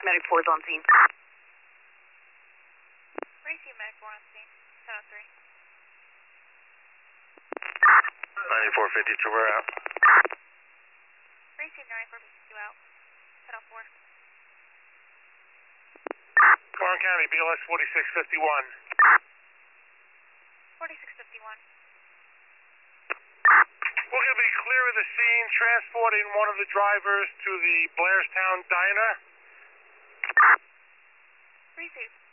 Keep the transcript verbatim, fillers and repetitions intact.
Medic four is on scene. Receive Medic four on scene. ten oh three. ninety-four fifty-two, we're out. Receive ninety-four fifty-two out. ten oh four. Corn County, B L S forty-six fifty-one. forty-six fifty-one. We're going to be clear of the scene, transporting one of the drivers to the Blairstown Diner. Receive.